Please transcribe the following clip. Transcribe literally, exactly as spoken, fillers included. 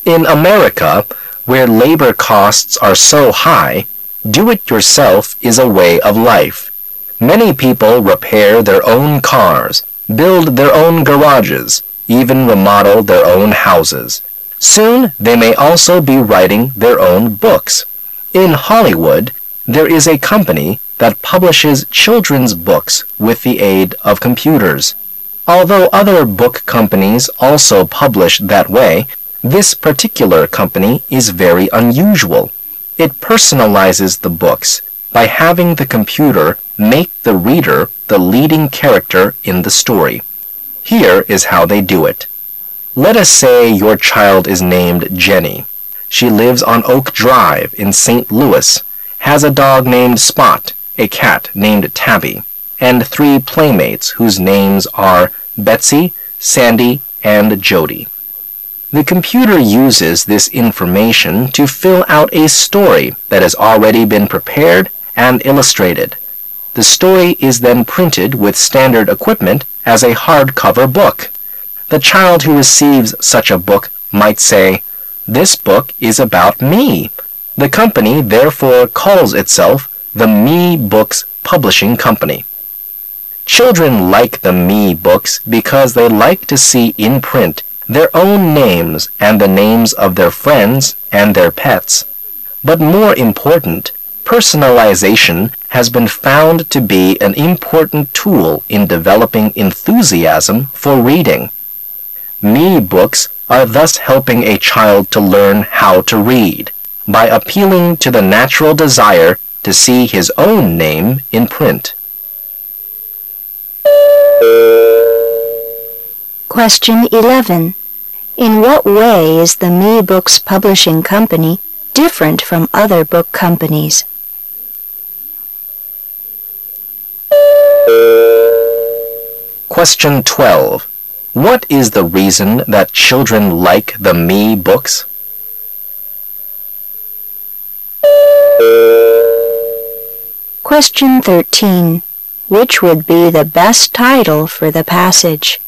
In America, where labor costs are so high, do-it-yourself is a way of life. Many people repair their own cars, build their own garages, even remodel their own houses. Soon they may also be writing their own books. In Hollywood, there is a company that publishes children's books with the aid of computers. Although other book companies also publish that way, this particular company is very unusual. It personalizes the books by having the computer make the reader the leading character in the story. Here is how they do it. Let us say your child is named Jenny. She lives on Oak Drive in Saint Louis, has a dog named Spot, a cat named Tabby, and three playmates whose names are Betsy, Sandy, and Jody. The computer uses this information to fill out a story that has already been prepared and illustrated. The story is then printed with standard equipment as a hardcover book. The child who receives such a book might say, "This book is about me." The company therefore calls itself the Me Books Publishing Company. Children like the Me Books because they like to see in print their own names and the names of their friends and their pets. But more important, personalization has been found to be an important tool in developing enthusiasm for reading. Me Books are thus helping a child to learn how to read by appealing to the natural desire to see his own name in print. Question eleven. In what way is the Me Books Publishing Company different from other book companies? Question twelve. What is the reason that children like the Me Books? Question thirteen. Which would be the best title for the passage?